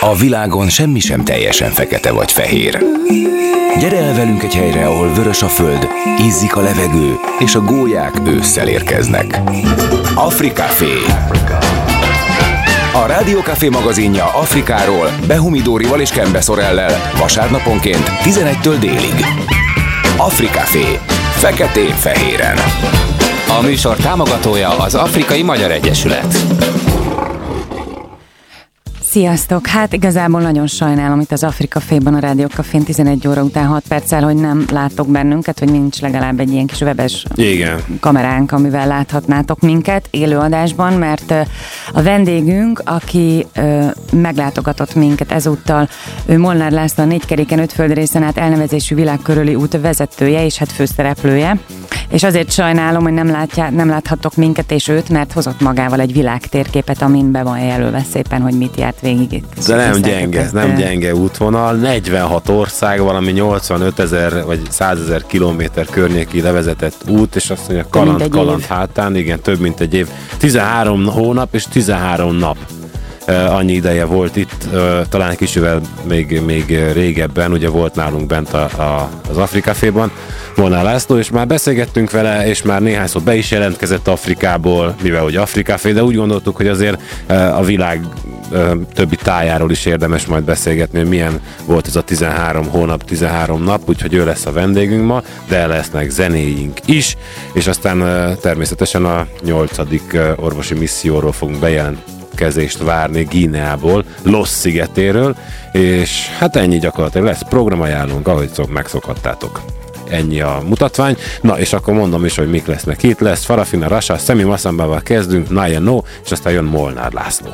A világon semmi sem teljesen fekete vagy fehér. Gyere el velünk egy helyre, ahol vörös a föld, ízzik a levegő, és a gólyák ősszel érkeznek. Africafé. A Rádió Café magazinja Afrikáról Behumi Dórival és Kembe Szorellel vasárnaponként 11-től délig. Africafé. Feketén-fehéren. A műsor támogatója az Afrikai Magyar Egyesület. Sziasztok! Hát igazából nagyon sajnálom itt az Africaféban, a Rádió Cafén 11 óra után 6 perccel, hogy nem láttok bennünket, hogy nincs legalább egy ilyen kis webes kameránk, amivel láthatnátok minket élőadásban, mert a vendégünk, aki meglátogatott minket ezúttal, ő Molnár László, a 4 keréken 5 földrészen át elnevezésű világkörüli út vezetője és hát főszereplője. És azért sajnálom, hogy nem láthattok minket és őt, mert hozott magával egy világtérképet, amin be van jelölve szépen, hogy mit járt végig itt. De nem gyenge útvonal, 46 ország, valami 85 000 vagy 100 000 kilométer környéki levezetett út, és azt mondja, kaland hátán, igen, több mint egy év. 13 hónap és 13 nap. Annyi ideje volt itt, talán egy kicsivel még régebben, ugye volt nálunk bent az Africaféban, Molnár László, és már beszélgettünk vele, és már néhányszor be is jelentkezett Afrikából, mivel hogy Africafé, de úgy gondoltuk, hogy azért a világ többi tájáról is érdemes majd beszélgetni, hogy milyen volt ez a 13 hónap, 13 nap, úgyhogy ő lesz a vendégünk ma, de lesznek zenéink is, és aztán természetesen a 8. orvosi misszióról fogunk bejelentkezést várni Guineából, Los szigetéről, és hát ennyi gyakorlatilag lesz programajánlónk, ahogy megszokhattátok. Ennyi a mutatvány. Na, és akkor mondom is, hogy mik lesznek itt. Lesz Farafina Rasha, Szemi Massambával kezdünk, Naya No, és aztán jön Molnár László.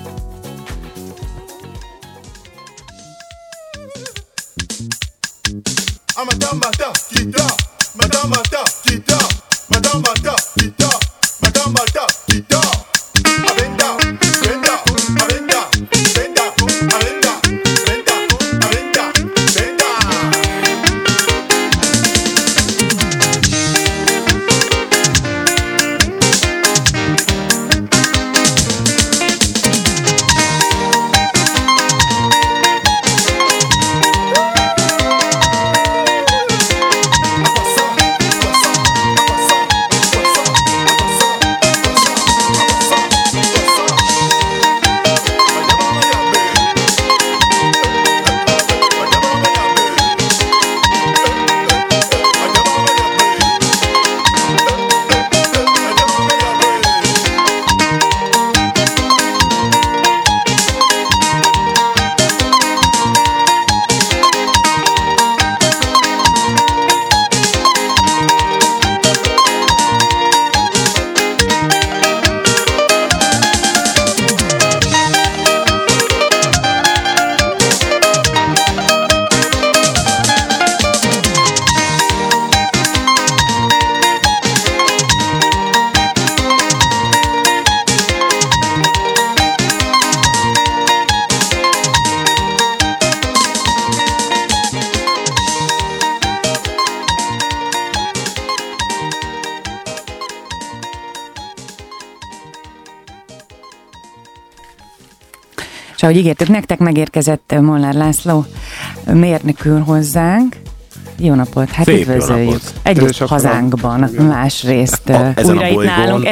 És ahogy ígértük, nektek megérkezett Molnár László mérnökül hozzánk. Jó napot, hát szép üdvözöljük. Egyrészt hazánkban, másrészt újra itt nálunk,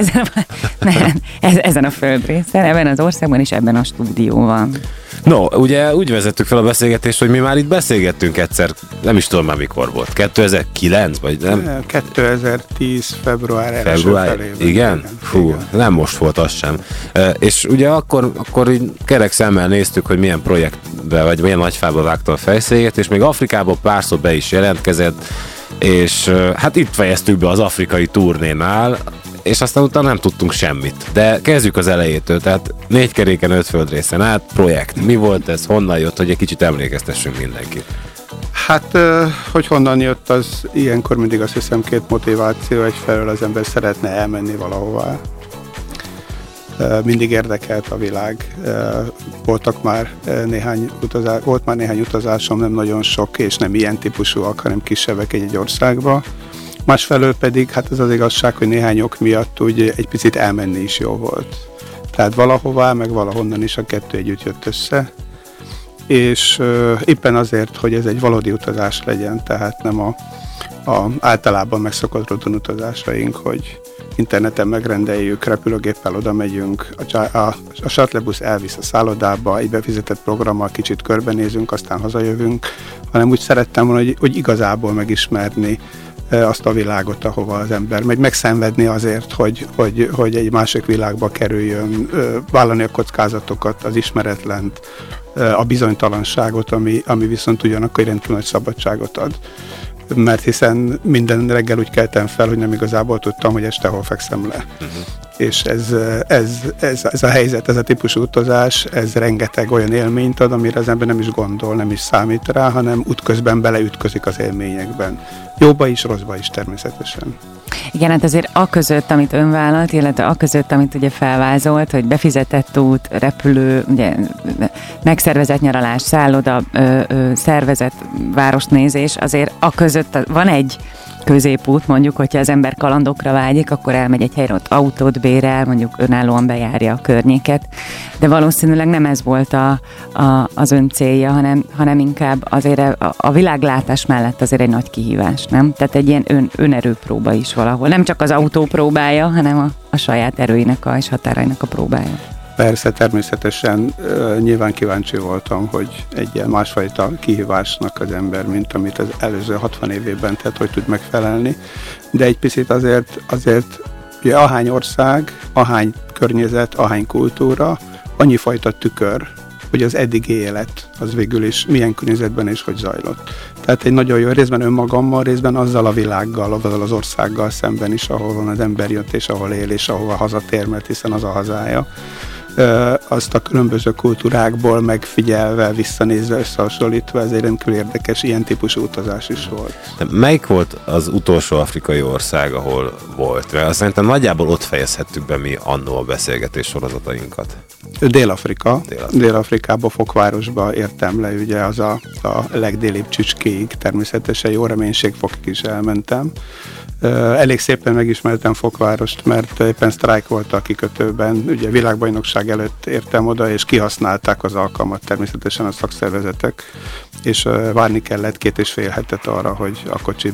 ezen a földrészen, ebben az országban és ebben a stúdióban. No, ugye úgy vezettük fel a beszélgetést, hogy mi már itt beszélgettünk egyszer, nem is tudom már mikor volt, 2009 vagy nem? 2010 február felében. Igen? Fú, igen. Nem most volt az sem. És ugye akkor így kerek szemmel néztük, hogy milyen projektbe, vagy milyen nagyfába vágta a fejszéget, és még Afrikából párszor be is jelentkezett, és hát itt fejeztük be az afrikai turnénál, és aztán utána nem tudtunk semmit. De kezdjük az elejétől, tehát 4 keréken 5 földrészen át, projekt. Mi volt ez, honnan jött, hogy egy kicsit emlékeztessünk mindenkit? Hát, hogy honnan jött, az ilyenkor mindig azt hiszem 2 motiváció, egyfelől az ember szeretne elmenni valahová. Mindig érdekelt a világ. Volt már néhány utazásom, nem nagyon sok, és nem ilyen típusúak, hanem kisebbek egy országba. Másfelől pedig, hát ez az igazság, hogy néhány ok miatt úgy egy picit elmenni is jó volt. Tehát valahová, meg valahonnan is a kettő együtt jött össze. és éppen azért, hogy ez egy valódi utazás legyen, tehát nem a általában megszokott rutin utazásaink, hogy interneten megrendeljük, repülőgéppel oda megyünk, a shuttle-busz elvisz a szállodába, egy befizetett programmal kicsit körbenézünk, aztán hazajövünk, hanem úgy szerettem volna, hogy igazából megismerni azt a világot, ahova az ember megy, megszenvedni azért, hogy egy másik világba kerüljön, vállalni a kockázatokat, az ismeretlent, a bizonytalanságot, ami viszont ugyanakkor rendkívül nagy szabadságot ad. Mert hiszen minden reggel úgy keltem fel, hogy nem igazából tudtam, hogy este hol fekszem le. És ez a helyzet, ez a típusú utazás, ez rengeteg olyan élményt ad, amire az ember nem is gondol, nem is számít rá, hanem útközben beleütközik az élményekben. Jóba is, rosszba is természetesen. Igen, hát azért aközött, amit ön vállalt, illetve aközött, amit ugye felvázolt, hogy befizetett út, repülő, ugye megszervezett nyaralás, szálloda, szervezett városnézés, azért aközött van egy középút, mondjuk, hogyha az ember kalandokra vágyik, akkor elmegy egy helyre, ott autót bérel, mondjuk önállóan bejárja a környéket, de valószínűleg nem ez volt az ön célja, hanem inkább azért a világlátás mellett azért egy nagy kihívás, nem? Tehát egy ilyen önerőpróba is valahol. Nem csak az autó próbája, hanem a saját erőinek és határainak a próbája. Persze, természetesen nyilván kíváncsi voltam, hogy egy ilyen másfajta kihívásnak az ember, mint amit az előző 60 évében tett, hogy tud megfelelni. De egy picit azért ugye ahány ország, ahány környezet, ahány kultúra, annyi fajta tükör, hogy az eddigi élet az végül is milyen környezetben és hogy zajlott. Tehát egy nagyon jó részben önmagammal, részben azzal a világgal, azzal az országgal szemben is, ahol az ember jött és ahol él és ahova hazatér, mert hiszen az a hazája. Azt a különböző kultúrákból megfigyelve, visszanézve, összehasonlítva, ez egy rendkívül érdekes, ilyen típusú utazás is volt. De melyik volt az utolsó afrikai ország, ahol volt? Mert szerintem nagyjából ott fejezhettük be mi annó a beszélgetés sorozatainkat. Dél-Afrika. Dél-Afrikába, Fokvárosba értem le, ugye az a legdélibb csücskéig, természetesen jó reménységfokig is elmentem. Elég szépen megismertem Fokvárost, mert éppen sztrájk volt a kikötőben, ugye világbajnokság előtt értem oda, és kihasználták az alkalmat természetesen a szakszervezetek, és várni kellett 2,5 hetet arra, hogy a kocsi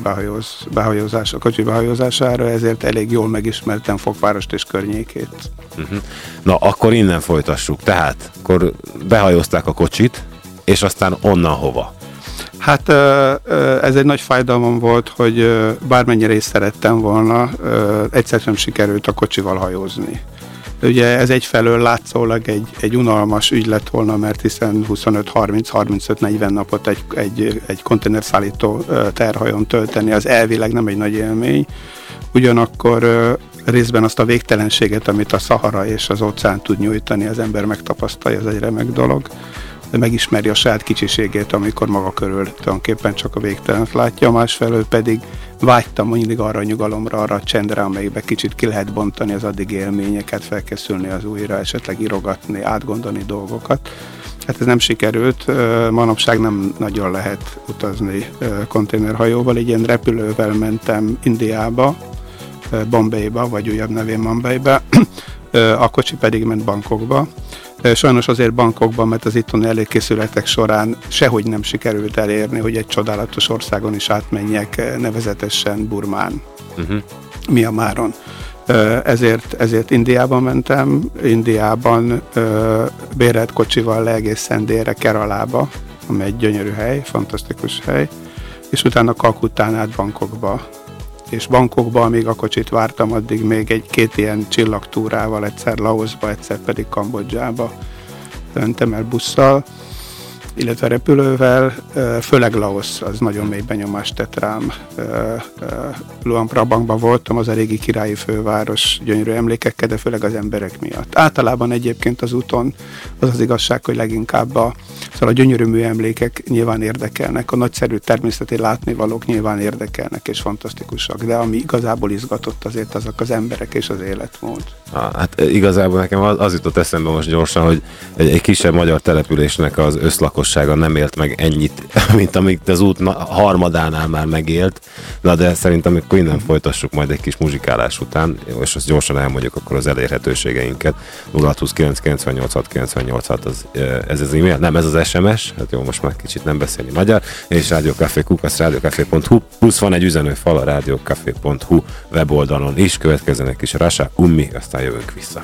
behajózására, ezért elég jól megismertem Fokvárost és környékét. Na, akkor innen folytassuk. Tehát, akkor behajózták a kocsit, és aztán onnan hova? Hát ez egy nagy fájdalmam volt, hogy bármennyire is szerettem volna, egyszer sem sikerült a kocsival hajózni. Ugye ez egyfelől látszólag egy unalmas ügy lett volna, mert hiszen 25-30-35-40 napot egy konténerszállító terhajón tölteni, az elvileg nem egy nagy élmény. Ugyanakkor részben azt a végtelenséget, amit a Szahara és az óceán tud nyújtani, az ember megtapasztalja, ez egy remek dolog. De megismeri a saját kicsiségét, amikor maga körül tulajdonképpen csak a végtelent látja, másfelől pedig vágytam mindig arra a nyugalomra, arra a csendre, amelyikbe kicsit ki lehet bontani az addig élményeket, felkészülni az újra, esetleg írogatni, átgondolni dolgokat. Hát ez nem sikerült, manapság nem nagyon lehet utazni konténerhajóval, egy ilyen repülővel mentem Indiába, Bombayba, vagy újabb nevén Mumbaiba, a kocsi pedig ment Bangkokba. Sajnos azért Bangkokban, mert az itteni előkészületek során sehogy nem sikerült elérni, hogy egy csodálatos országon is átmenjek, nevezetesen Burmán, Myanmaron. Ezért Indiában mentem, Indiában bérelt kocsival le egészen délre Keralába, ami egy gyönyörű hely, fantasztikus hely, és utána Kalkuttán át Bangkokba. És Bangkokba, amíg a kocsit vártam, addig még két ilyen csillagtúrával, egyszer Laoszba, egyszer pedig Kambodzsába mentem el busszal, illetve repülővel, főleg Laosz, az nagyon mély benyomást tett rám. Luang Prabangban voltam, az a régi királyi főváros, gyönyörű emlékekkel, de főleg az emberek miatt. Általában egyébként az úton az igazság, hogy leginkább szóval a gyönyörű műemlékek nyilván érdekelnek, a nagyszerű természeti látnivalók nyilván érdekelnek és fantasztikusak, de ami igazából izgatott azért azok az emberek és az életmód. Hát igazából nekem az jutott eszembe most gyorsan, hogy egy kisebb magyar településnek az összlakos lakossága nem élt meg ennyit, mint amit az út harmadánál már megélt. De szerintem akkor innen folytassuk majd egy kis muzsikálás után, és azt gyorsan elmondjuk akkor az elérhetőségeinket. 0629986986 ez az e-mail, nem ez az SMS, hát jó, most már kicsit nem beszélni magyar, és rádiókafé@rádiókafé.hu, plusz van egy üzenőfal a rádiókafé.hu weboldalon is, következzenek is Rasha Ummi, aztán jövünk vissza.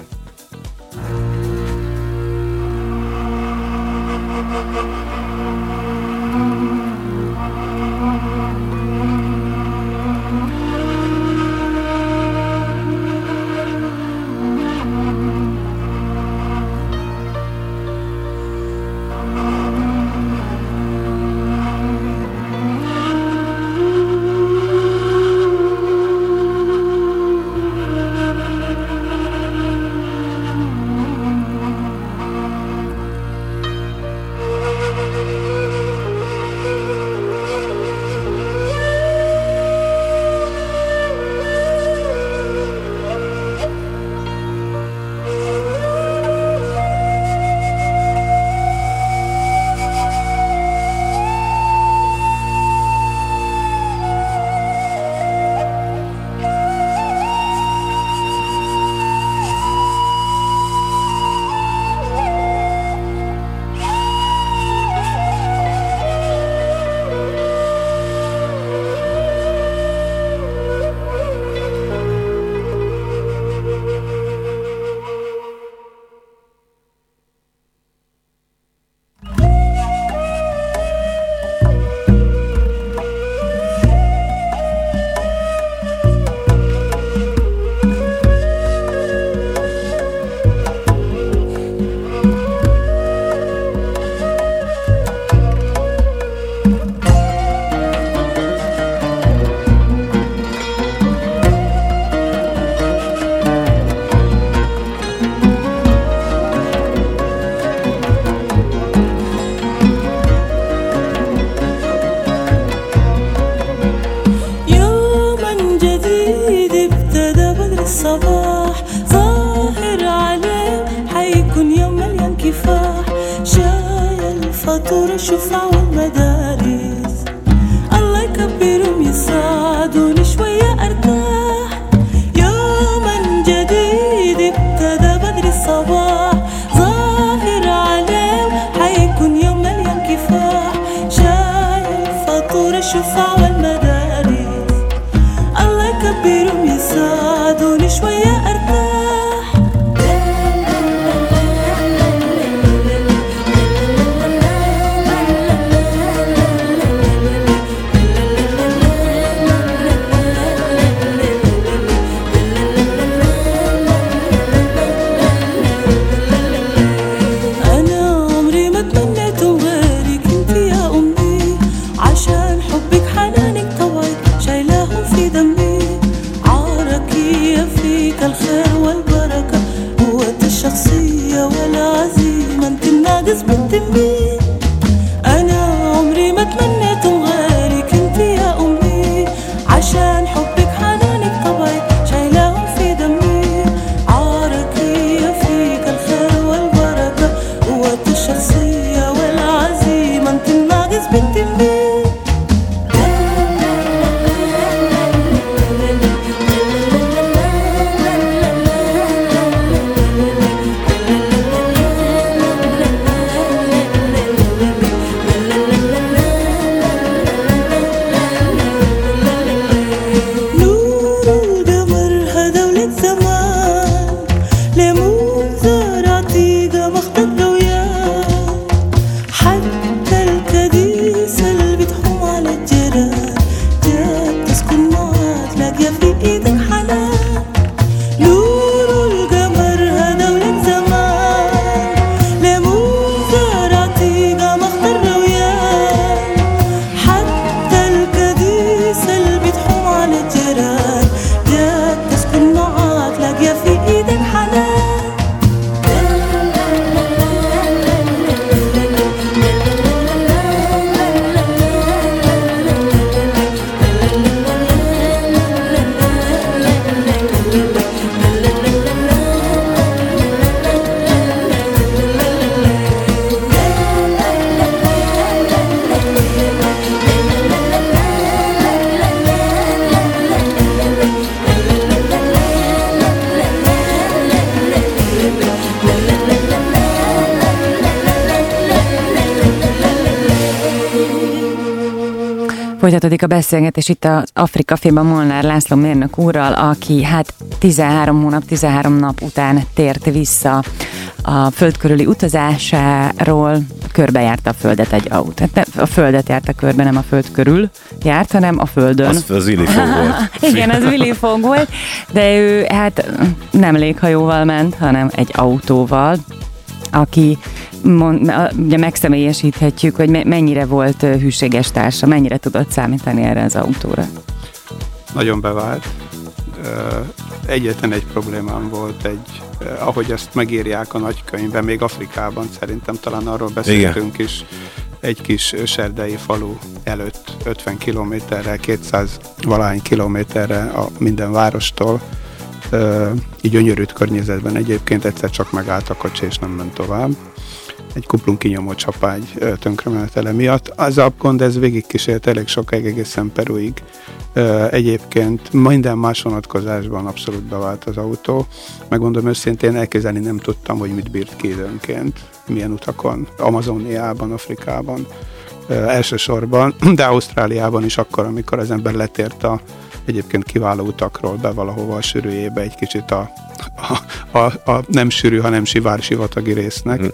Folytatódik a beszélgetés itt az Afrika Féban Molnár László mérnök úrral, aki 13 hónap, 13 nap után tért vissza a föld körüli utazásáról, körbejárta a Földet egy autó. A Földet járta körbe, nem a föld körül járt, hanem a Földön. Az Willy Fogg volt. Igen, az Willy Fogg volt, de ő nem léghajóval ment, hanem egy autóval, aki ugye megszemélyesíthetjük, hogy mennyire volt hűséges társa, mennyire tudott számítani erre az autóra. Nagyon bevált. Egyetlen egy problémám volt, ahogy ezt megírják a nagykönyvben, még Afrikában, szerintem talán arról beszéltünk is, egy kis serdei falu előtt 50 kilométerre, 200 valahány kilométerre a minden várostól, így gyönyörült környezetben egyébként egyszer csak megállt a kocsi és nem ment tovább. Egy kuplung kinyomó csapágy tönkremenetele miatt. Az a gond, ez végigkísért elég sokáig, egészen Peruig. Egyébként minden más vonatkozásban abszolút bevált az autó. Megmondom őszintén, elképzelni nem tudtam, hogy mit bírt ki időnként, milyen utakon, Amazoniában, Afrikában elsősorban, de Ausztráliában is akkor, amikor az ember letért egyébként kiváló utakról be valahova a sűrűjébe egy kicsit a nem sűrű, hanem sivatagi résznek.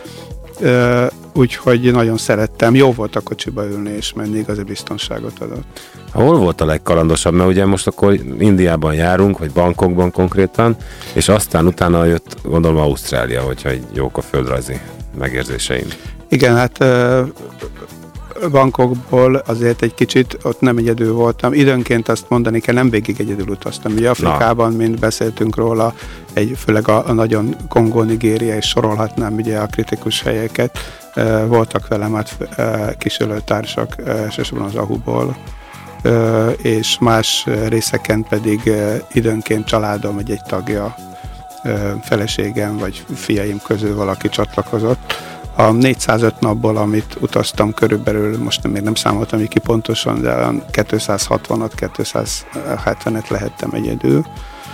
Úgyhogy nagyon szerettem. Jó volt a kocsiba ülni és menni, igazi biztonságot adott. Hol volt a legkalandosabb? Mert ugye most akkor Indiában járunk, vagy Bangkokban konkrétan, és aztán utána jött, gondolom, Ausztrália, hogyha egy jók a földrajzi megérzéseim. Igen, hát Bangkokból azért egy kicsit ott nem egyedül voltam. Időnként azt mondani kell, nem végig egyedül utaztam. Ugye Afrikában, mint beszéltünk róla, főleg a nagyon Kongó, Nigéria, és sorolhatnám ugye a kritikus helyeket. Voltak velem kísérőtársak, elsősorban az AHU-ból, és más részeken pedig időnként családom egy tagja, feleségem vagy fiaim közül valaki csatlakozott. A 405 napból, amit utaztam körülbelül, most még nem számoltam ki pontosan, de 260-at, 270-et lehettem egyedül.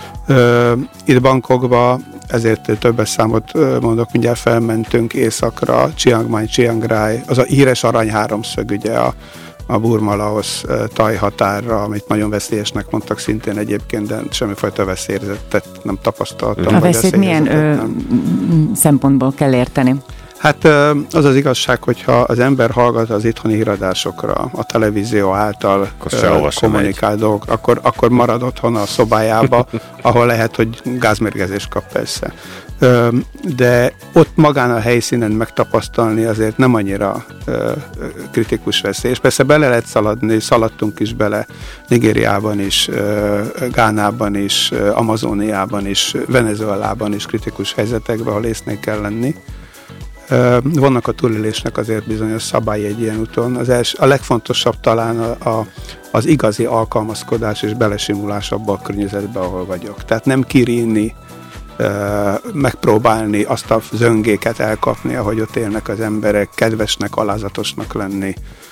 Itt Bangkokba, ezért többes számot mondok, mindjárt felmentünk északra, Chiang Mai, Chiang Rai, az a híres arany háromszög, ugye a Burma-Laosz Thai határra, amit nagyon veszélyesnek mondtak szintén egyébként, de semmifajta veszélyérzetet nem tapasztaltam. A veszélyt milyen szempontból kell érteni? Hát az az igazság, hogyha az ember hallgat az itthoni híradásokra, a televízió által kommunikál dolgok, akkor marad otthon a szobájába, ahol lehet, hogy gázmérgezést kap persze. De ott magán a helyszínen megtapasztalni azért nem annyira kritikus veszély. És persze bele lehet szaladni, szaladtunk is bele Nigériában is, Gánában is, Amazoniában is, Venezuelában is kritikus helyzetekben, ahol észnél kell lenni. Vannak a túlélésnek azért bizonyos szabályi egy ilyen úton. A legfontosabb talán az igazi alkalmazkodás és belesimulás abba a környezetbe, ahol vagyok. Tehát nem kirínni, megpróbálni azt a zöngéket elkapni, ahogy ott élnek az emberek, kedvesnek, alázatosnak lenni,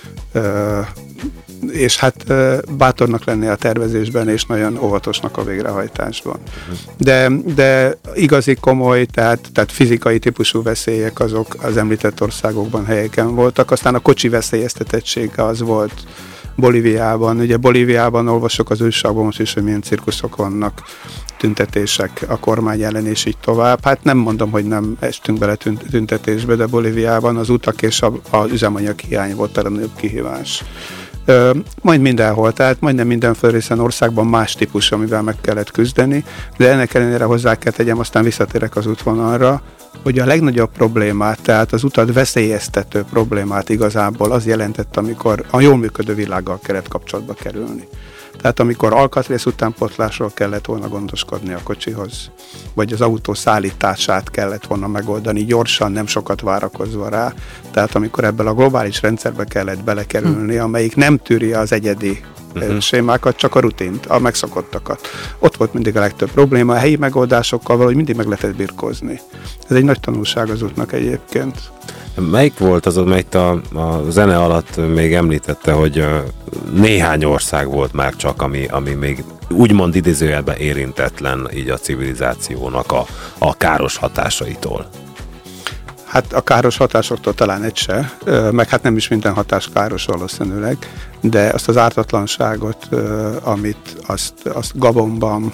és hát bátornak lenni a tervezésben, és nagyon óvatosnak a végrehajtásban. De igazi komoly, tehát fizikai típusú veszélyek azok az említett országokban, helyeken voltak. Aztán a kocsi veszélyeztetettsége az volt Bolíviában. Ugye Bolíviában olvasok az újságban most is, hogy milyen cirkuszok vannak, tüntetések a kormány ellen, és így tovább. Hát nem mondom, hogy nem estünk bele tüntetésbe, de Bolíviában az utak és az üzemanyag hiány volt a legnagyobb kihívás. Majd mindenhol, tehát majdnem minden földrészen országban más típus, amivel meg kellett küzdeni, de ennek ellenére hozzá kell tegyem, aztán visszatérek az útvonalra, hogy a legnagyobb problémát, tehát az utat veszélyeztető problémát igazából az jelentett, amikor a jól működő világgal kellett kapcsolatba kerülni. Tehát amikor alkatrész utánpótlásról kellett volna gondoskodni a kocsihoz, vagy az autó szállítását kellett volna megoldani gyorsan, nem sokat várakozva rá. Tehát amikor ebből a globális rendszerbe kellett belekerülni, amelyik nem tűri az egyedi sémákat, csak a rutint, a megszokottakat. Ott volt mindig a legtöbb probléma, a helyi megoldásokkal valahogy mindig meg lehetett birkózni. Ez egy nagy tanulság az útnak egyébként. Melyik volt az, amelyik a zene alatt még említette, hogy néhány ország volt már csak, ami még úgymond idézőjelben érintetlen így a civilizációnak a káros hatásaitól? Hát a káros hatásoktól talán egy se, meg hát nem is minden hatás káros valószínűleg, de azt az ártatlanságot, amit azt Gabonban,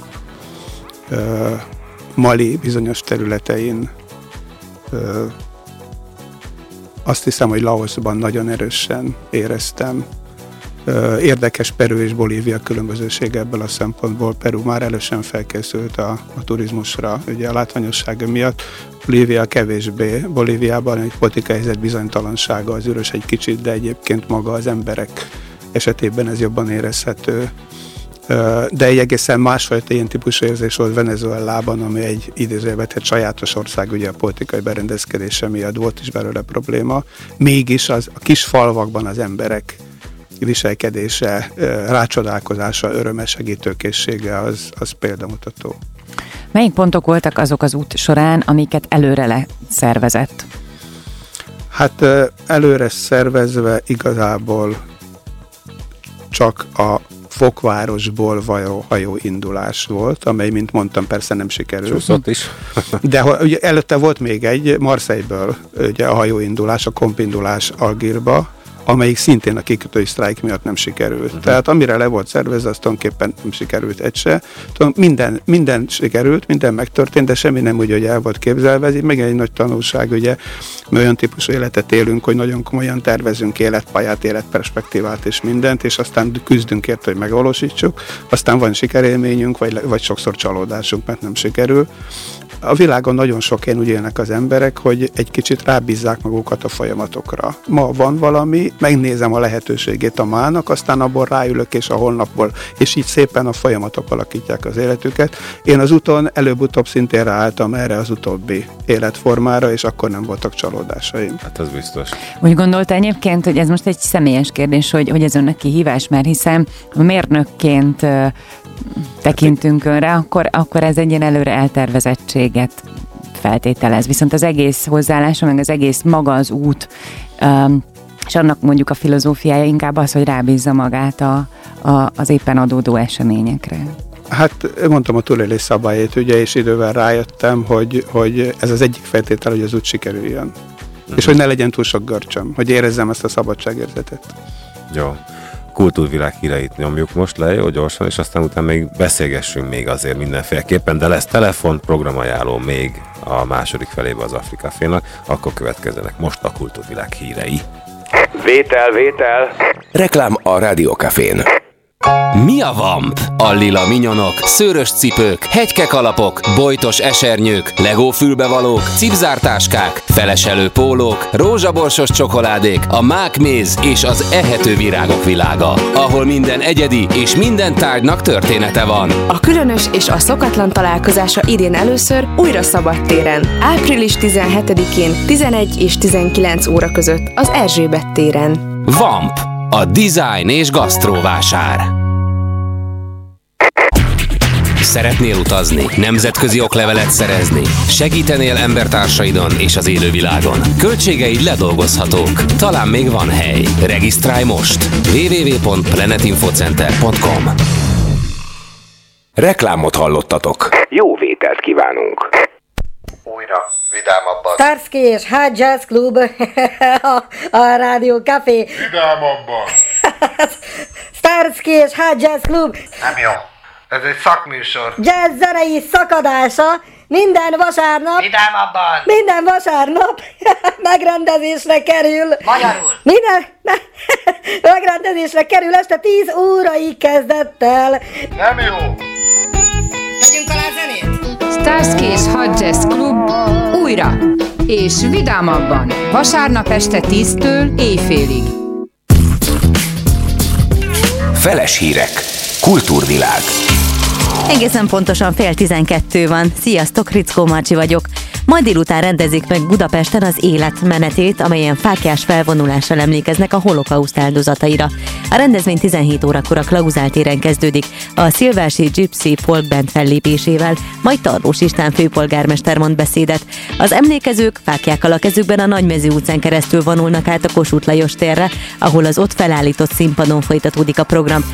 Mali bizonyos területein, azt hiszem, hogy Laoszban nagyon erősen éreztem. Érdekes Peru és Bolívia különbözősége ebből a szempontból. Peru már elősen felkészült a turizmusra, ugye a látványossága miatt. Bolívia kevésbé. Bolíviában egy politikai helyzet bizonytalansága az ürös egy kicsit, de egyébként maga az emberek esetében ez jobban érezhető. De egy egészen másfajta ilyen típusú érzés volt Venezuelában, ami egy idézőjelben sajátos ország, ugye a politikai berendezkedése miatt volt is belőle probléma. Mégis a kis falvakban az emberek viselkedése, rácsodálkozása, öröme, segítőkészsége az példamutató. Melyik pontok voltak azok az út során, amiket előre leszervezett? Hát előre szervezve igazából csak a Fokvárosból való hajóindulás volt, amely, mint mondtam, persze nem sikerült. Csúszott is. De ugye előtte volt még egy Marseille-ből ugye a hajóindulás, a kompindulás Algírba, amelyik szintén a kikötői sztrájk miatt nem sikerült. Tehát amire le volt szervezve, az tulajdonképpen nem sikerült egy se. Minden sikerült, minden megtörtént, de semmi nem úgy, hogy el volt képzelve. Ez meg egy nagy tanulság, ugye, mi olyan típusú életet élünk, hogy nagyon komolyan tervezünk életpályát, életperspektívát és mindent, és aztán küzdünk érte, hogy megvalósítsuk. Aztán van sikerélményünk, vagy sokszor csalódásunk, mert nem sikerül. A világon nagyon sok úgy élnek az emberek, hogy egy kicsit rábízzák magukat a folyamatokra. Ma van valami, megnézem a lehetőségét a mának, aztán abból ráülök, és a holnapból, és így szépen a folyamatok alakítják az életüket. Én az úton előbb-utóbb szintén ráálltam erre az utóbbi életformára, és akkor nem voltak csalódásaim. Hát ez biztos. Úgy gondolta egyébként, hogy ez most egy személyes kérdés, hogy ez önnek kihívás, mert hiszen mérnökként tekintünk önre, akkor ez egy ilyen előre eltervezettséget feltételez. Viszont az egész hozzáállása, meg az egész maga az út, és annak mondjuk a filozófiája inkább az, hogy rábízza magát az éppen adódó eseményekre. Hát mondtam a túlélés szabályait, ugye, és idővel rájöttem, hogy ez az egyik feltétel, hogy az út sikerüljön. És hogy ne legyen túl sok görcsöm, hogy érezzem ezt a szabadságérzetet. Jó. Kultúrvilág híreit nyomjuk most le, jó gyorsan, és aztán utána még beszélgessünk még azért mindenféleképpen, de lesz telefon, programajánló még a második felébe az Afrika Fénak, akkor következzenek most a kultúrvilág hírei. Vétel! Reklám a Rádiókafén. Mi a vamp? A lila minyonok, szőrös cipők, hegykekalapok, bojtos esernyők, legó fülbevalók, cipzártáskák, feleselő pólók, rózsaborsos csokoládék, a mákméz és az ehető virágok világa, ahol minden egyedi és minden tárgynak története van. A különös és a szokatlan találkozása idén először újra szabadtéren. Április 17-én 11 és 19 óra között az Erzsébet téren. Vamp. A design és gasztróvásár. Szeretnél utazni? Nemzetközi oklevelet szerezni? Segítenél embertársaidon és az élővilágon? Költségeid ledolgozhatók. Talán még van hely. Regisztrálj most! www.planetinfocenter.com. Reklámot hallottatok. Jó vételt kívánunk. Újra vidámabban. Starsky és Hot Jazz Club a Rádió Café. Vidámabban. Starsky és Hot Jazz Club. Nem jó. Ez egy szakműsor. Jazz zenei szakadása minden vasárnap. Vidámabban. Minden vasárnap megrendezésre kerül. Magyarul. Megrendezésre kerül este 10 óraig kezdettel. Nem jó. Tegyünk alá zenét. Starsky és Hot Jazz Club újra és vidámabban vasárnap este 10-től éjfélig. Feles hírek. Kultúrvilág. Egészen pontosan 11:30 van. Sziasztok, Rickó Marcsi vagyok. Majd délután rendezik meg Budapesten az életmenetét, amelyen fáklyás felvonulással emlékeznek a holokauszt áldozataira. A rendezvény 17 órakor a Klauzál téren kezdődik a Szilvási Gypsy Folk Band fellépésével, majd Tarlós István főpolgármester mond beszédet. Az emlékezők fáklyákkal a kezükben a Nagymező utcán keresztül vonulnak át a Kossuth Lajos térre, ahol az ott felállított színpadon folytatódik a program.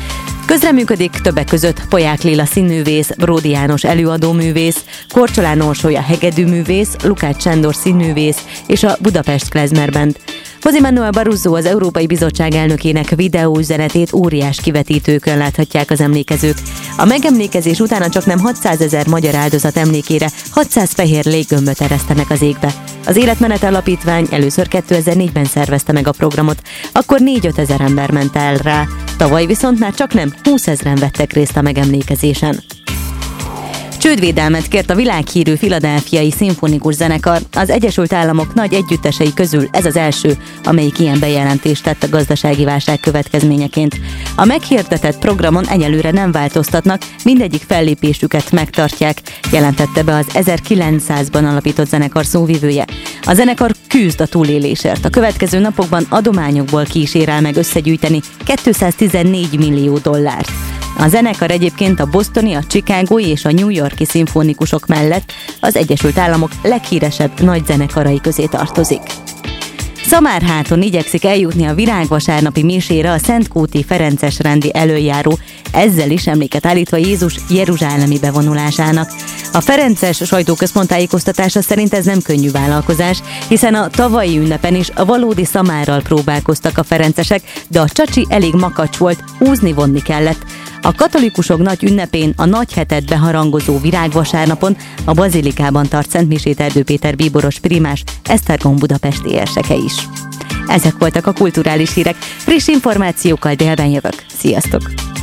Közreműködik többek között Poják Lila színművész, Bródi János előadóművész, Korcsolán Orsolya hegedűművész, Lukács Sándor színművész és a Budapest Klezmer Band. José Manuel Barroso, az Európai Bizottság elnökének videóüzenetét óriás kivetítőkön láthatják az emlékezők. A megemlékezés utána csaknem 600 000 magyar áldozat emlékére 600 fehér léggömböt eresztenek az égbe. Az Életmenet Alapítvány először 2004-ben szervezte meg a programot, akkor 4-5 ezer ember ment el rá. Tavaly viszont már csaknem 20 000-en vettek részt a megemlékezésen. Csődvédelmet kért a világhírű Philadelphiai Szimfonikus Zenekar. Az Egyesült Államok nagy együttesei közül ez az első, amelyik ilyen bejelentést tett a gazdasági válság következményeként. A meghirdetett programon egyelőre nem változtatnak, mindegyik fellépésüket megtartják, jelentette be az 1900-ban alapított zenekar szóvivője. A zenekar küzd a túlélésért. A következő napokban adományokból kísérel meg összegyűjteni $214 millió. A zenekar egyébként a bostoni, a chicagói és a New Yorki szimfonikusok mellett az Egyesült Államok leghíresebb nagy zenekarai közé tartozik. Szamárháton igyekszik eljutni a virágvasárnapi misére a Szentkúti Ferences rendi elöljáró, ezzel is emléket állítva Jézus jeruzsálemi bevonulásának. A Ferences sajtóközpont tájékoztatása szerint ez nem könnyű vállalkozás, hiszen a tavalyi ünnepen is a valódi szamárral próbálkoztak a ferencesek, de a csacsi elég makacs volt, húzni-vonni kellett. A katolikusok nagy ünnepén, a nagy hetet beharangozó virágvasárnapon a bazilikában tart szentmisét Erdő Péter bíboros primás, Esztergom budapesti érseke is. Ezek voltak a kulturális hírek. Friss információkkal délben jövök. Sziasztok!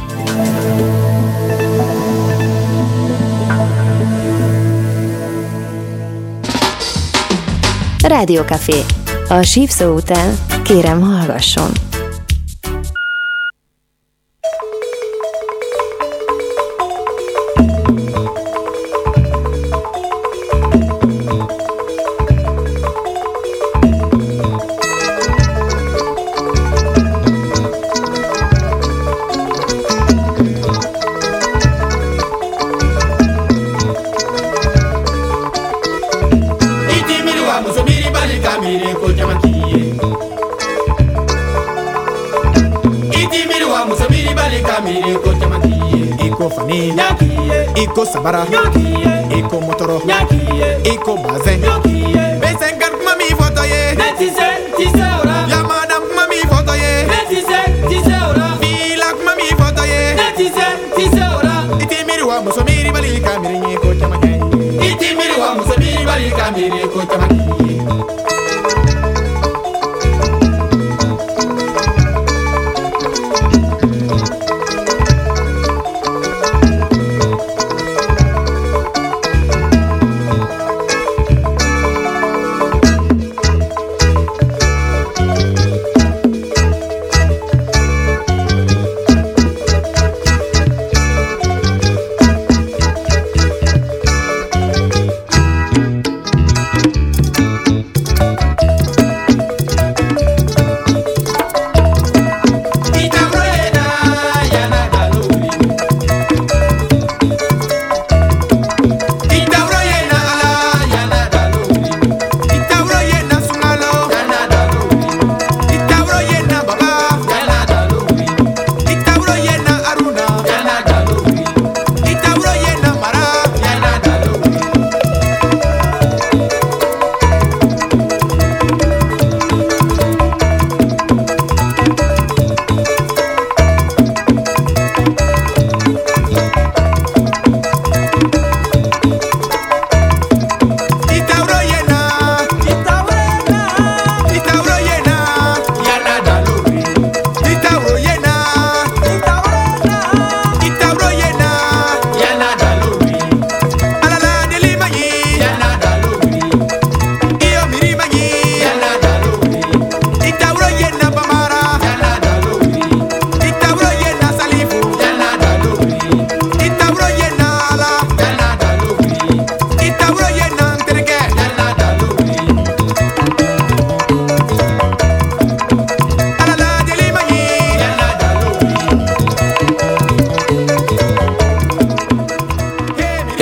Rádiókafé. A sípszó után kérem hallgasson. Iko sabara, iko motoro, iko bazen, besen gar mami foto ye, netise ora, ya madam mami foto ye, netise ora, filak mami foto ye, netise ora, iti miriwa musomiri bali kamiri ko chamake, iti miriwa musomiri bali kamiri ko chamake.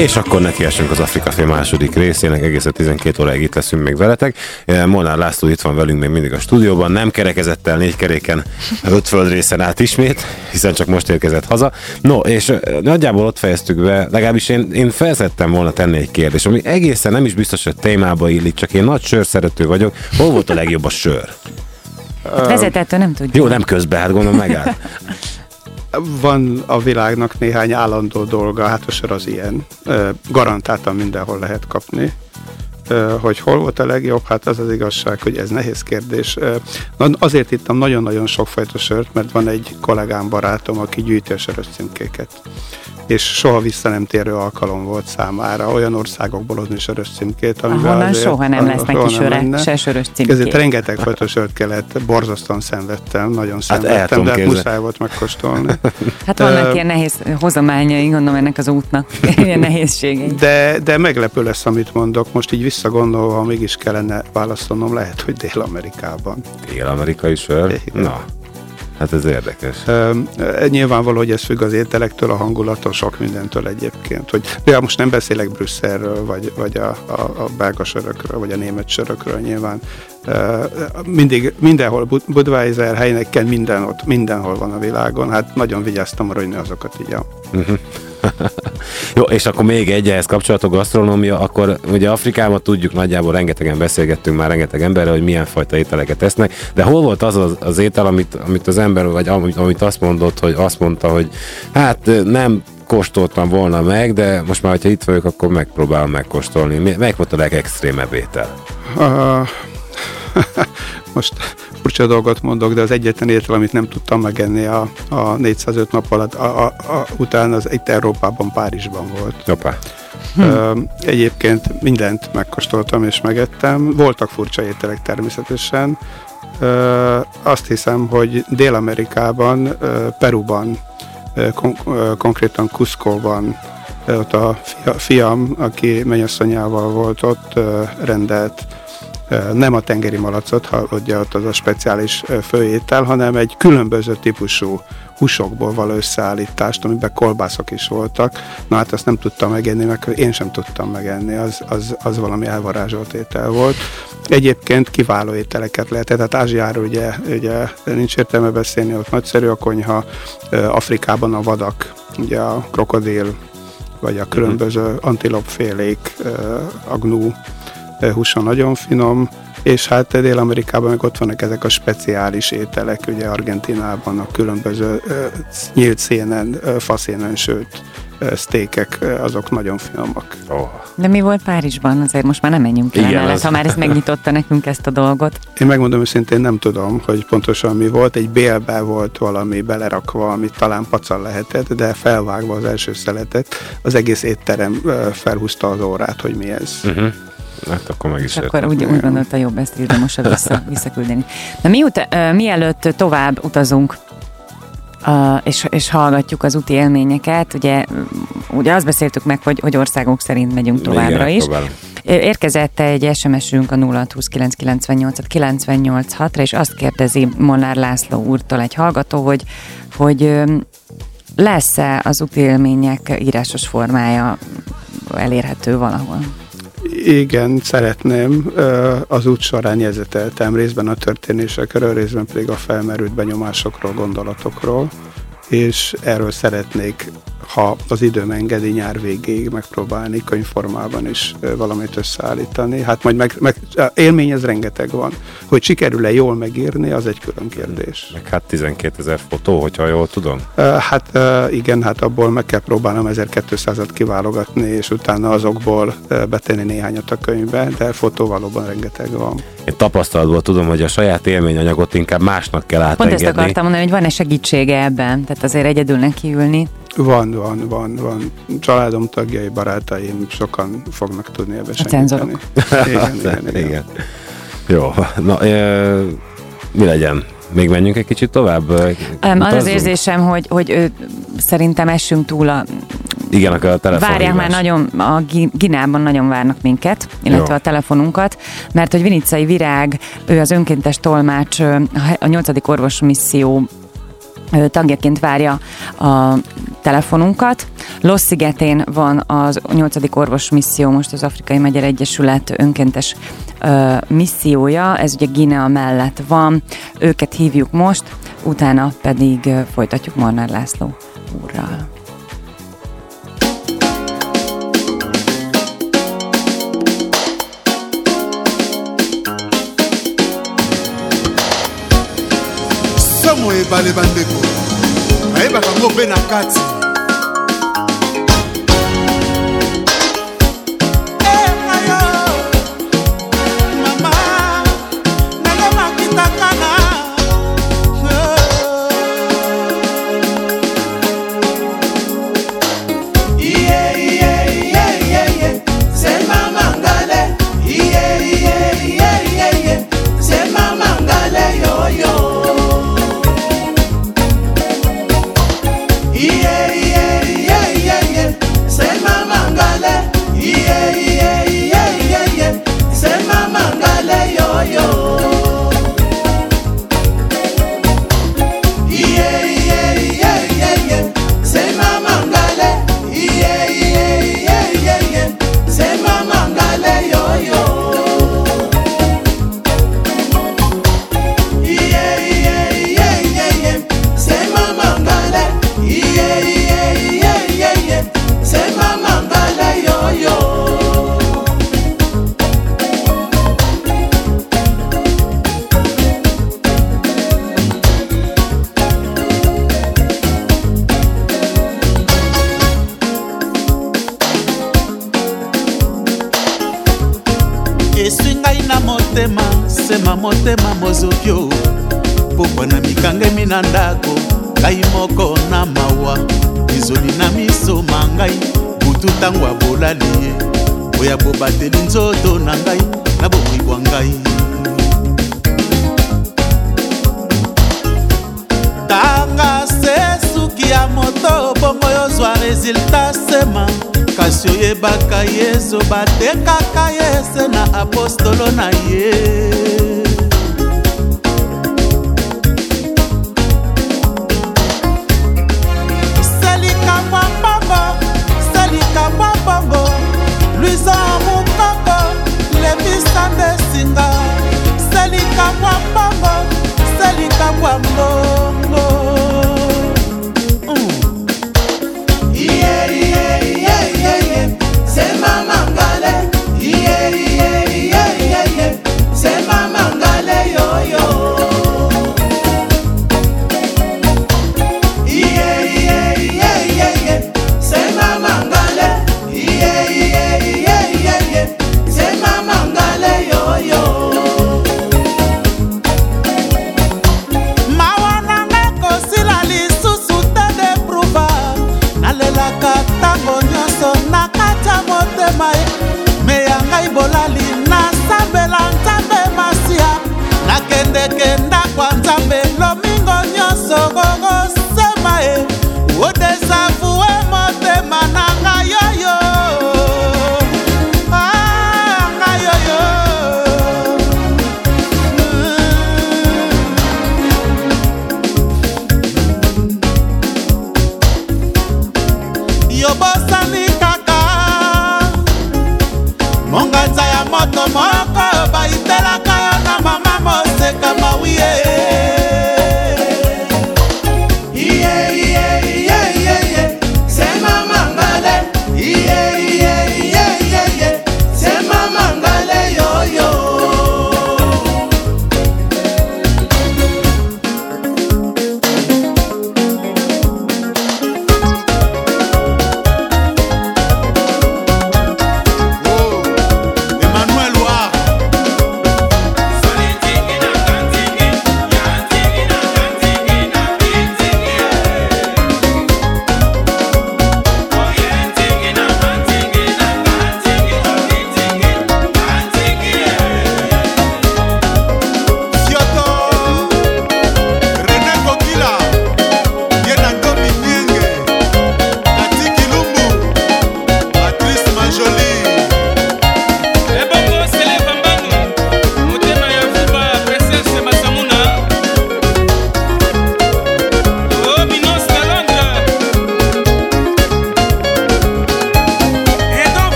És akkor nekiesünk az Afrika Café második részének, egészen 12 óráig itt leszünk még veletek. Molnár László itt van velünk még mindig a stúdióban, nem kerekezett el 4 keréken 5 földrészen át ismét, hiszen csak most érkezett haza. No, és nagyjából ott fejeztük be, legalábbis én felszedtem volna tenni egy kérdést, ami egészen nem is biztos, hogy témába illik, csak én nagy sörszerető vagyok. Hol volt a legjobb a sör? Vezetettől nem tudjuk. Jó, nem közben, hát gondolom megáll. Van a világnak néhány állandó dolga, hát a sör az ilyen. Garantáltan mindenhol lehet kapni. Hogy hol volt a legjobb, hát az az igazság, hogy ez nehéz kérdés. Azért ittam nagyon-nagyon sokfajta sört, mert van egy kollégám, barátom, aki gyűjti a sörös címkéket. És soha vissza nem térő alkalom volt számára olyan országokból hozni sörös címkét, amivel ahonnan soha nem lesz neki söre, se sörös címkét. Ezért rengeteg fajta sört kellett, borzasztóan szenvedtem, nagyon szenvedtem, de muszáj volt megkóstolni. Hát vannak ilyen nehéz hozományai, gondolom ennek az útnak, ilyen nehézségei. De meglepő lesz, amit mondok. Most így visszagondolva, ha mégis kellene választanom, lehet, hogy Dél-Amerikában. Dél-amerikai sör? Na. Hát ez érdekes. Nyilvánvaló, hogy ez függ az ételektől, a hangulattól, sok mindentől egyébként. Hogy, például most nem beszélek Brüsszelről, vagy a belga sörökről, vagy a német sörökről nyilván. Mindenhol Budweiser, Heineken, mindenhol van a világon. Hát nagyon vigyáztam arra, hogy ne azokat így. Jó, és akkor még egy ehhez kapcsolatú gasztronómia, akkor ugye Afrikában tudjuk, nagyjából rengetegen beszélgettünk már rengeteg emberrel, hogy milyen fajta ételeket esznek, de hol volt az étel, amit az ember, vagy amit azt mondta, hogy hát nem kóstoltam volna meg, de most már, hogyha itt vagyok, akkor megpróbálom megkóstolni. Melyik volt a legextrémebb étel? Most furcsa dolgot mondok, de az egyetlen étel, amit nem tudtam megenni a 405 nap alatt után, az itt Európában, Párizsban volt. Hoppá. Egyébként mindent megkóstoltam és megettem. Voltak furcsa ételek természetesen. Azt hiszem, hogy Dél-Amerikában, Peruban, konkrétan Cuscoban, ott a fiam, aki mennyasszonyával volt ott, rendelt nem a tengeri malacot, ugye ott az a speciális főétel, hanem egy különböző típusú húsokból való összeállítást, amiben kolbászok is voltak. Na hát azt nem tudtam megenni, meg én sem tudtam megenni, az valami elvarázsolt étel volt. Egyébként kiváló ételeket lehetett, tehát Ázsiáról ugye nincs értelme beszélni, ott nagyszerű a konyha, Afrikában a vadak, ugye a krokodil, vagy a különböző antilopfélék, a gnú húsa nagyon finom, és hát Dél-Amerikában meg ott vannak ezek a speciális ételek, ugye Argentinában a különböző nyílt szénen, faszénen, sőt, sztékek, azok nagyon finomak. Oh. De mi volt Párizsban? Azért most már nem menjünk el mellett, ha már ez megnyitotta nekünk ezt a dolgot. Én megmondom őszintén, nem tudom, hogy pontosan mi volt. Egy bélbe volt valami belerakva, amit talán pacal lehetett, de felvágva az első szeletet, az egész étterem felhúzta az órát, hogy mi ez. Hát akkor meg is akkor úgy gondolta, jobb ezt érdemes visszaküldeni. Na mielőtt tovább utazunk, és hallgatjuk az úti élményeket, ugye azt beszéltük meg, hogy országok szerint megyünk továbbra is. Érkezett egy SMS-ünk a 062998-986-ra, és azt kérdezi Molnár László úrtól egy hallgató, hogy lesz-e az úti élmények írásos formája elérhető valahol? Igen, szeretném. Az út során jegyzeteltem részben a történésekről, részben pedig a felmerült benyomásokról, gondolatokról, és erről szeretnék, ha az időm engedi, nyár végéig megpróbálni könyvformában is valamit összeállítani. Hát majd élmény ez rengeteg van. Hogy sikerül-e jól megírni, az egy külön kérdés. Meg hát 12 000 fotó, hogyha jól tudom. Hát igen, hát abból meg kell próbálnom 1200-at kiválogatni, és utána azokból betenni néhányat a könyvbe, de fotó valóban rengeteg van. Én tapasztalatból tudom, hogy a saját élményanyagot inkább másnak kell átengedni. Pont ezt akartam mondani, hogy van-e segítsége ebben? Tehát azért egyedül nekiülni. Van. Családom tagjai, barátaim, sokan fognak tudni ebbe segíteni. Igen. Jó, na, mi legyen? Még menjünk egy kicsit tovább? Az érzésem, hogy szerintem essünk túl igen, a telefonhívás. Várják már nagyon, a Ginában nagyon várnak minket, illetve a telefonunkat, mert hogy Vinicai Virág, ő az önkéntes tolmács, a 8. orvosmisszió tagjaként várja a telefonunkat. Los szigetén van az 8. orvos misszió, most az Afrikai Magyar Egyesület önkéntes missziója, ez ugye Guinea mellett van, őket hívjuk most, utána pedig folytatjuk Molnár László úrral. Somo ebale bandeko ayebaka ngo mpe na kati motema mozokyo pokwa na mikangemi na ndako ngai moko na mawa izoli na miso mangai butu ntango abolali ye oya bobateli nzoto na ngai na bomoi bwa ngai tanga se suki ya moto bongo yozwa resultat sema kasi oyebaka yezo batekaka yese na apostolo na ye salika mwa bongo luisa mukongo lemisande singa salika mwa bongo salika mwa mbongo c'est mama ngale, c'est mama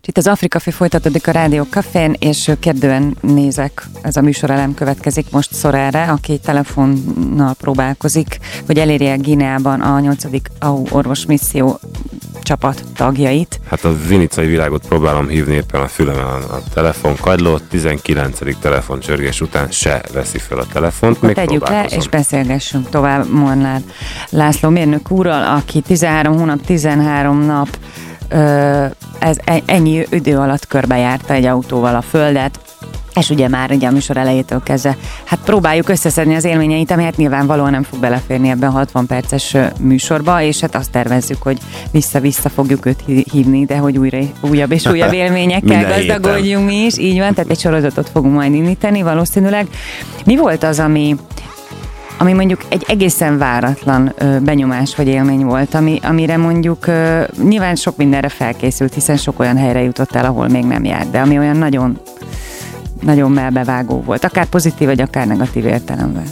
Itt az Afrikafé folytatódik a Rádió Cafén, és kérdően nézek, ez a műsorelem következik most Szorára, aki telefonnal próbálkozik, hogy elérje Guineában a 8. AU orvosmisszió csapat tagjait. Hát a vinicai világot próbálom hívni éppen a fülemen a telefonkagylót, 19. telefoncsörgés után se veszi fel a telefont. Akkor tegyük le, és beszélgessünk tovább Molnár László mérnök úrral, aki 13 hónap, 13 nap ennyi idő alatt körbejárta egy autóval a földet, és ugye már ugye a műsor elejétől kezdve, hát próbáljuk összeszedni az élményeit, ami hát nyilvánvalóan nem fog beleférni ebben a 60 perces műsorba, és hát azt tervezzük, hogy vissza-vissza fogjuk őt hívni, de hogy újabb és újabb élményekkel gazdagodjunk mi is, így van, tehát egy sorozatot fogunk majd indítani valószínűleg. Mi volt az, ami mondjuk egy egészen váratlan benyomás vagy élmény volt, amire mondjuk nyilván sok mindenre felkészült, hiszen sok olyan helyre jutott el, ahol még nem járt, de ami olyan nagyon, nagyon melbevágó volt, akár pozitív, vagy akár negatív értelemben.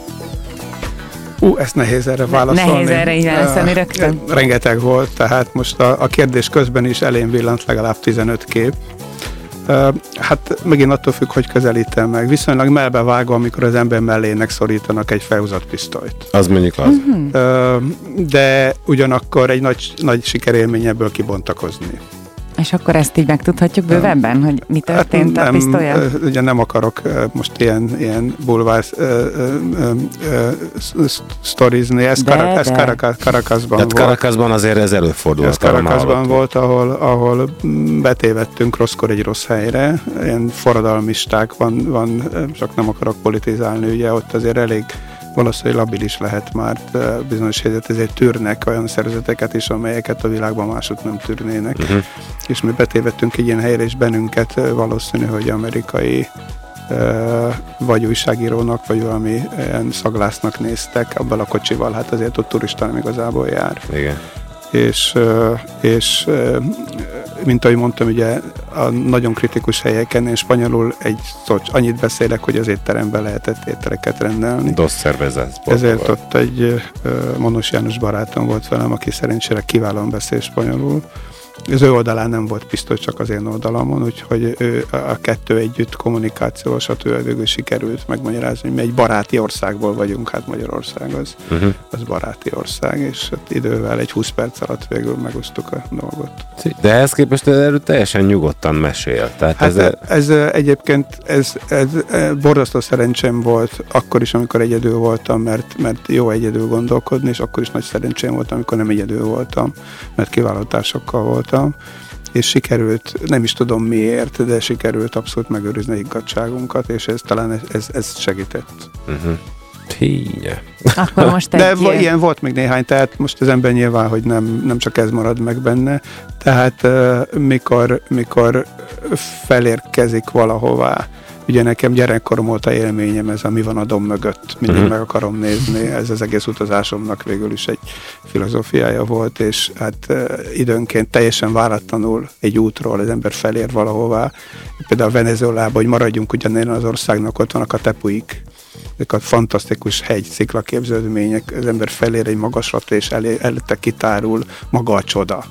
Ezt nehéz erre válaszolni. Nehéz erre így válaszolni rögtön. Rengeteg volt, tehát most a kérdés közben is elém villant legalább 15 kép. Hát megint attól függ, hogy közelítem meg. Viszonylag melbevágó, amikor az ember mellének szorítanak egy felhúzott pisztolyt. Az mondjuk az. De ugyanakkor egy nagy sikerélmény ebből kibontakozni. És akkor ezt így megtudhatjuk bővebben, hogy mi történt a pisztollyal? Ugye nem akarok most ilyen bulvár sztorizni. Ez Caracasban volt. Caracasban azért ez előfordul. Ez Caracasban volt, ahol betévettünk rosszkor egy rossz helyre. Ilyen forradalmisták van, csak nem akarok politizálni, ugye ott azért elég valószínűleg labilis lehet már bizonyos helyzet, ezért tűrnek olyan szervezeteket is, amelyeket a világban máshogy nem tűrnének. És mi betévettünk egy ilyen helyre, és bennünket valószínű, hogy amerikai vagy újságírónak, vagy valami ilyen szaglásznak néztek abban a kocsival, hát azért ott turista nem igazából jár. Igen. És mint ahogy mondtam, ugye a nagyon kritikus helyeken én spanyolul annyit beszélek, hogy az étteremben lehetett ételeket rendelni. Dos cervezas. Ezért ott egy Monos János barátom volt velem, aki szerencsére kiválóan beszél spanyolul. Az ő oldalán nem volt pisztoly, csak az én oldalamon, úgyhogy a kettő együtt kommunikációs, végül sikerült megmagyarázni, hogy mi egy baráti országból vagyunk, hát Magyarország az baráti ország, és idővel egy 20 perc alatt végül megosztuk a dolgot. De ehhez képest erről teljesen nyugodtan mesél. Tehát hát ez egyébként borzasztó szerencsém volt akkor is, amikor egyedül voltam, mert jó egyedül gondolkodni, és akkor is nagy szerencsém volt, amikor nem egyedül voltam, mert kiváló társakkal voltam, és sikerült, nem is tudom miért, de sikerült abszolút megőrizni a higgadtságunkat, és ez talán ez segített. Ténye. Akkor most de ilyen volt még néhány, tehát most az ember nyilván, hogy nem csak ez marad meg benne, tehát mikor felérkezik valahová, ugye nekem gyerekkorom óta élményem ez, ami van a dom mögött, mindig meg akarom nézni, ez az egész utazásomnak végül is egy filozófiája volt, és hát időnként teljesen váratlanul egy útról az ember felér valahová, például Venezuelában, hogy maradjunk ugyanilyen az országnak, ott vannak a tepuik, ezek a fantasztikus hegysziklaképződmények, az ember felér egy magasratra, és előtte kitárul maga a csoda.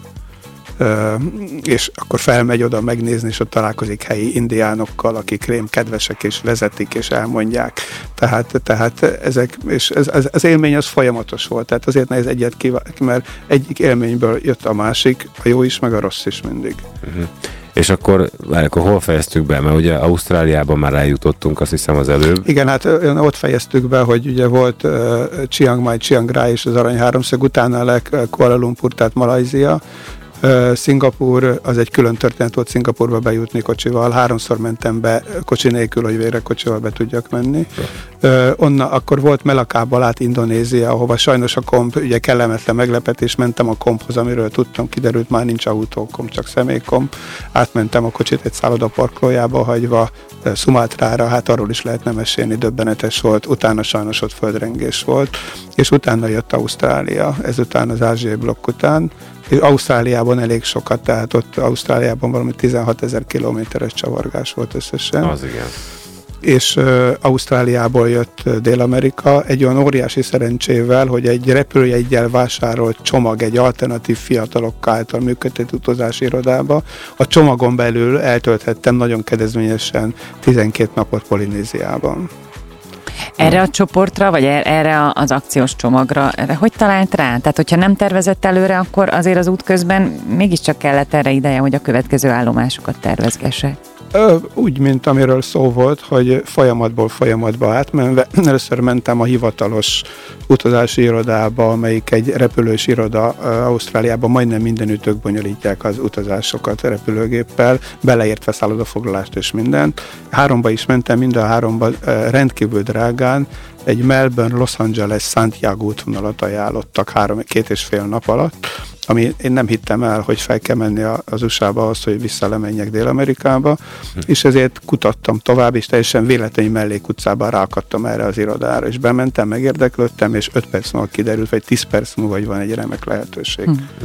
És akkor felmegy oda megnézni, és ott találkozik helyi indiánokkal, akik rémkedvesek, és vezetik, és elmondják. Tehát ezek, és az élmény az folyamatos volt, tehát azért nehéz egyet mert egyik élményből jött a másik, a jó is, meg a rossz is mindig. És akkor hol fejeztük be? Mert ugye Ausztráliában már eljutottunk, azt hiszem az előbb. Igen, hát ott fejeztük be, hogy ugye volt Chiang Mai, Chiang Rai és az Arany Háromszög, utána Kuala Lumpur, tehát Malajzia. Szingapúr, az egy külön történet volt Szingapúrba bejutni kocsival, 3-szor mentem be kocsi nélkül, hogy végre kocsival be tudjak menni. Onnan akkor volt Melakában át Indonézia, ahova sajnos a komp, ugye kellemetlen meglepetés, mentem a komphoz, amiről tudtam, kiderült, már nincs autókomp, csak személykomp. Átmentem a kocsit egy szállodaparkolójába hagyva, Szumátrára, hát arról is lehetne mesélni, döbbenetes volt, utána sajnos ott földrengés volt, és utána jött Ausztrália, ezután az ázsiai blokk után, és Ausztráliában elég sokat, tehát ott Ausztráliában valami 16 000 kilométeres csavargás volt összesen. Az igen. és Ausztráliából jött Dél-Amerika egy olyan óriási szerencsével, hogy egy repülőjeggyel vásárolt csomag egy alternatív fiatalok által működtetett utazási irodába. A csomagon belül eltölthettem nagyon kedvezményesen 12 napot Polinéziában. Erre a csoportra, vagy erre az akciós csomagra, erre hogy talált rá? Tehát, hogyha nem tervezett előre, akkor azért az út közben mégiscsak kellett erre ideje, hogy a következő állomásokat tervezgesse. Úgy, mint amiről szó volt, hogy folyamatba átmenve. Először mentem a hivatalos utazási irodába, amelyik egy repülős iroda. Ausztráliában majdnem mindenütt ők bonyolítják az utazásokat repülőgéppel, beleértve szállodafoglalást és mindent. 3-ba is mentem, mind a 3-ban rendkívül drágán. Egy Melbourne, Los Angeles, Santiago útvonalat ajánlottak 2,5 nap alatt, ami én nem hittem el, hogy fel kell menni az USA-ba ahhoz, hogy visszalemenjek Dél-Amerikába, és ezért kutattam tovább, és teljesen véletlenül mellékutcában ráakadtam erre az irodára, és bementem, megérdeklődtem, és 5 perc múlva kiderült, vagy 10 perc múlva, hogy van egy remek lehetőség.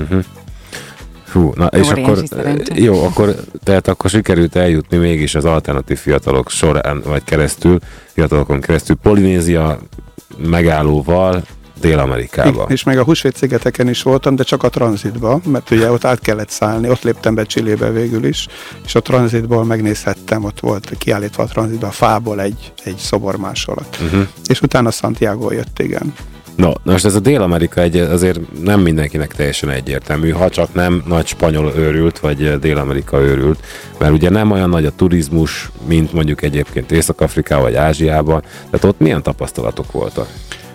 Hú, na és akkor, jó, tehát akkor sikerült eljutni mégis az alternatív fiatalok során, vagy fiatalokon keresztül Polinézia megállóval Dél-Amerikába. És még a Húsvét-szigeteken is voltam, de csak a tranzitba, mert ugye ott át kellett szállni, ott léptem be Chilébe végül is, és a tranzitból megnézhettem, ott volt kiállítva a tranzitba a fából egy szobormásolat. És utána Santiago jött, igen. No, most ez a Dél-Amerika azért nem mindenkinek teljesen egyértelmű, ha csak nem nagy spanyol őrült, vagy Dél-Amerika őrült, mert ugye nem olyan nagy a turizmus, mint mondjuk egyébként Észak-Afrikában, vagy Ázsiában, tehát ott milyen tapasztalatok voltak?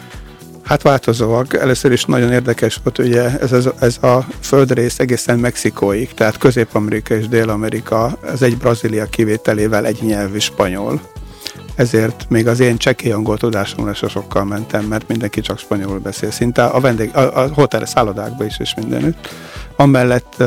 Hát változóak. Először is nagyon érdekes volt, ugye ez a földrész egészen Mexikóig, tehát Közép-Amerika és Dél-Amerika, ez egy Brazília kivételével egy nyelvű spanyol. Ezért még az én csekély angol tudásomra sokkal mentem, mert mindenki csak spanyolul beszél. Szinte a hotel szállodákban is és mindenütt. Amellett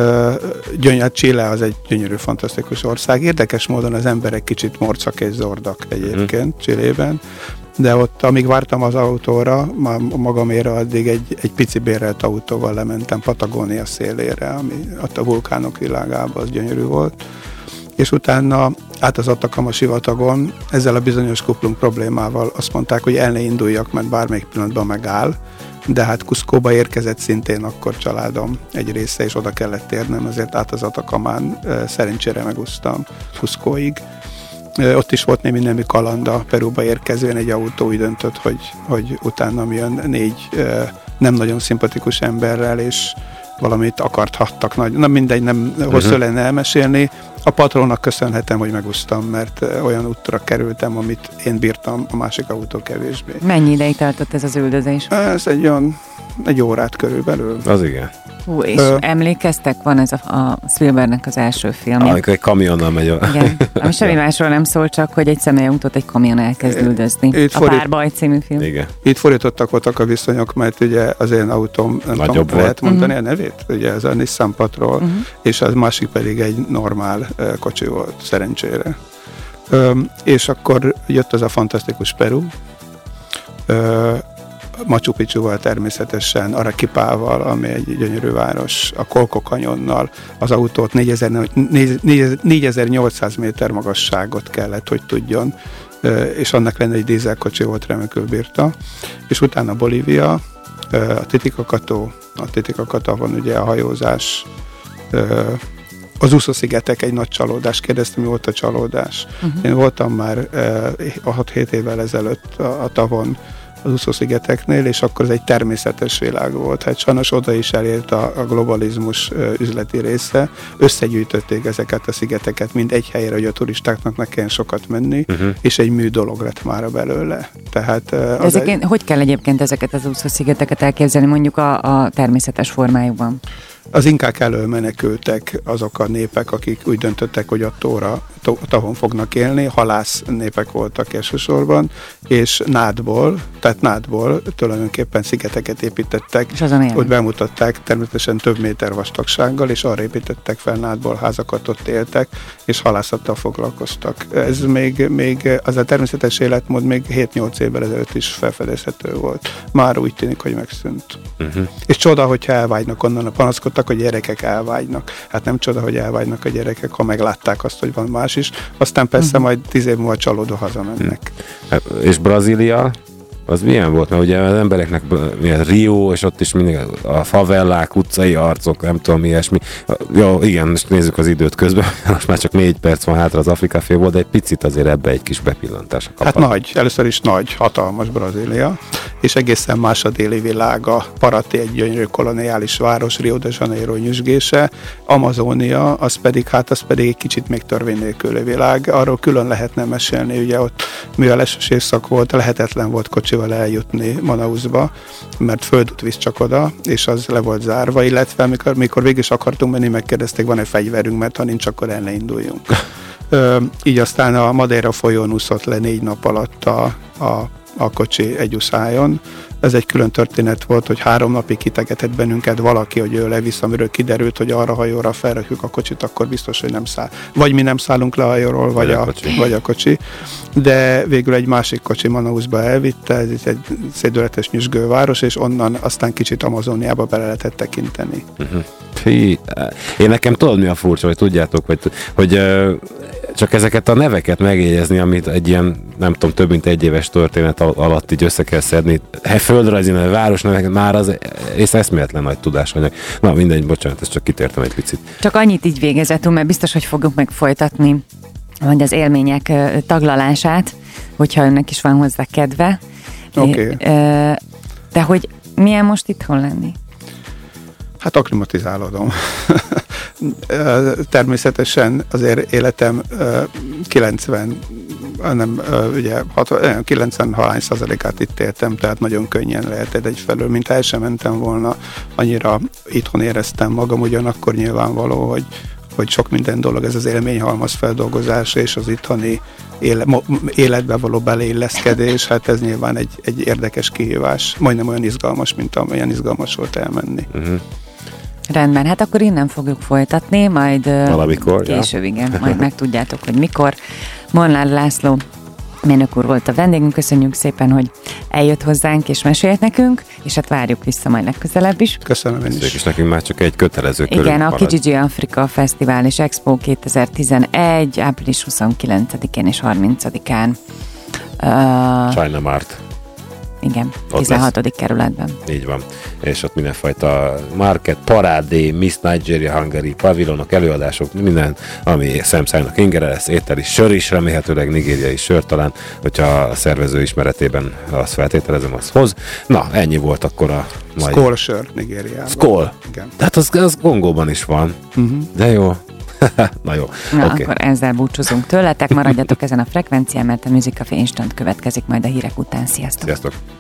Chile az egy gyönyörű, fantasztikus ország. Érdekes módon az emberek kicsit morcak és zordak egyébként Chilében. De ott, amíg vártam az autóra, magamére addig egy pici bérelt autóval lementem Patagónia szélére, ami ott a vulkánok világában, az gyönyörű volt. És utána át az Atacama sivatagon ezzel a bizonyos kuplung problémával azt mondták, hogy el ne induljak, mert bármelyik pillanatban megáll, de hát Cuscóba érkezett szintén akkor családom egy része, és oda kellett térnem, azért át az Atacamán szerencsére megúsztam Cuscóig. Ott is volt némi nemű kalanda, Perúba érkezően egy autó úgy döntött, hogy utána jön 4 nem nagyon szimpatikus emberrel, és valamit akarthattak nagy. Na mindegy, nem hosszú lenne elmesélni. A patronnak köszönhetem, hogy megúsztam, mert olyan útra kerültem, amit én bírtam, a másik autó kevésbé. Mennyi ideig tartott ez az üldözés? Ez egy órát körülbelül. Az igen. Hú, és emlékeztek, van ez a Spielbergnek az első filmje. Amikor egy kamionnal megy. Igen, ami semmi másról nem szól, csak hogy egy személyautót egy kamion elkezd üldözni. A Párbaj című film. Igen. Itt fordítottak voltak a viszonyok, mert ugye az én autóm, nem tudom, lehet mondani a nevét? Ugye ez a Nissan Patrol, és az másik pedig egy normál kocsi volt, szerencsére. És akkor jött az a fantasztikus Peru, Machu Picchuval természetesen, Arequipával, ami egy gyönyörű város, a Colco Canyonnal, az autót 4800 méter magasságot kellett, hogy tudjon, és annak lenne egy dízelkocsi volt, remekül bírta. És utána Bolívia, a Titicaca van ugye a hajózás, az úszószigetek egy nagy csalódás. Kérdeztem, mi volt a csalódás. Én voltam már 6-7 évvel ezelőtt a tavon az úszószigeteknél, és akkor ez egy természetes világ volt. Hát sajnos oda is elért a globalizmus üzleti része. Összegyűjtötték ezeket a szigeteket mind egy helyre, hogy a turistáknak ne kelljen sokat menni, és egy mű dolog lett már belőle. Tehát, hogy kell egyébként ezeket az úszószigeteket elképzelni, mondjuk a természetes formájukban? Az inkák elől menekültek azok a népek, akik úgy döntöttek, hogy a tavon fognak élni, halász népek voltak elsősorban, és nádból tulajdonképpen szigeteket építettek, ott bemutatták természetesen több méter vastagsággal, és arra építettek fel nádból házakat, ott éltek, és halászattal foglalkoztak. Ez még az a természetes életmód még 7-8 évvel ezelőtt is felfedezhető volt. Már úgy tűnik, hogy megszűnt. És csoda, hogyha elvágynak onnan, panaszkodtak, hogy gyerekek elvágynak. Hát nem csoda, hogy elvágynak a gyerekek, ha meglátták azt, hogy van más város is, aztán persze majd 10 év múlva csalódva hazamennek. És Brazília? Az milyen volt? Mert ugye az embereknek Rio, és ott is mindig a favellák, utcai arcok, nem tudom, ilyesmi. Jó, igen, most nézzük az időt közben, most már csak 4 perc van hátra az Afrika félból, de egy picit azért ebbe egy kis bepillantás. Hát nagy, először is nagy, hatalmas Brazília, és egészen más a déli világa. Paraty egy gyönyörű koloniális város, Rio de Janeiro nyüzsgése, Amazónia, az pedig egy kicsit még törvény nélküli világ. Arról külön lehetne mesélni, ugye ott, mivel esős évszak volt, lehetetlen volt kocsival eljutni Manausba, mert földút visz csak oda, és az le volt zárva, illetve mikor végig is akartunk menni, megkérdezték, van-e fegyverünk, mert ha nincs, akkor el ne induljunk. Így aztán a Madeira folyón úszott le 4 nap alatt a kocsi egy uszályon. Ez egy külön történet volt, hogy 3 napig kitegetett bennünket valaki, hogy ő levisz, amiről kiderült, hogy arra hajóra felrakjuk a kocsit, akkor biztos, hogy nem száll. Vagy mi nem szállunk le a hajóról, vagy a kocsi. De végül egy másik kocsi Manausba elvitte, ez egy szédületes nyüzsgőváros, és onnan aztán kicsit Amazóniába bele lehetett tekinteni. Én nekem tudod, mi a furcsa, hogy tudjátok, hogy csak ezeket a neveket megjegyezni, amit egy ilyen, nem tudom, több mint 1 éves történet alatt így össze kell szedni. Földrajzi neve, városneveket, már az eszméletlen nagy tudásanyag. Na mindegy, bocsánat, ezt csak kitértem egy picit. Csak annyit így végezetül, mert biztos, hogy fogjuk meg folytatni vagy az élmények taglalását, hogyha önnek is van hozzá kedve. Okay. De hogy milyen most itthon lenni? Hát aklimatizálódom. Természetesen azért életem 90% itt éltem, tehát nagyon könnyen lehetett egyfelől, mint el sem mentem volna, annyira itthon éreztem magam, ugyanakkor nyilvánvaló, hogy sok minden dolog, ez az élményhalmaz feldolgozása és az itthoni életbe való beleilleszkedés, hát ez nyilván egy érdekes kihívás, majdnem olyan izgalmas, mint amilyen izgalmas volt elmenni. Rendben, hát akkor innen fogjuk folytatni, majd valamikor, később, igen, majd megtudjátok, hogy mikor. Molnár László mérnök úr volt a vendégünk, köszönjük szépen, hogy eljött hozzánk és mesélt nekünk, és hát várjuk vissza majd legközelebb is. Köszönöm én is. És nekünk már csak egy kötelező körünk marad. Igen, a Kijiji Afrika Fesztivál és Expo 2011, április 29-én és 30-án. China Mart. Igen, 16. kerületben. Így van. És ott mindenfajta market, parádé, Miss Nigeria, Hungary, pavilonok, előadások, minden, ami szemszájnak ingere lesz, étel is, sör is, remélhetőleg nigériai sör talán, hogyha a szervező ismeretében azt feltételezem, az hoz. Na, ennyi volt akkor a mai... Skol sör Nigériában. Skol? Igen. Tehát az Kongóban is van. De jó. Na jó. Na, okay. Akkor ezzel búcsúzunk tőletek, maradjatok ezen a frekvencián, mert a Music Café Instant következik majd a hírek után. Sziasztok! Sziasztok!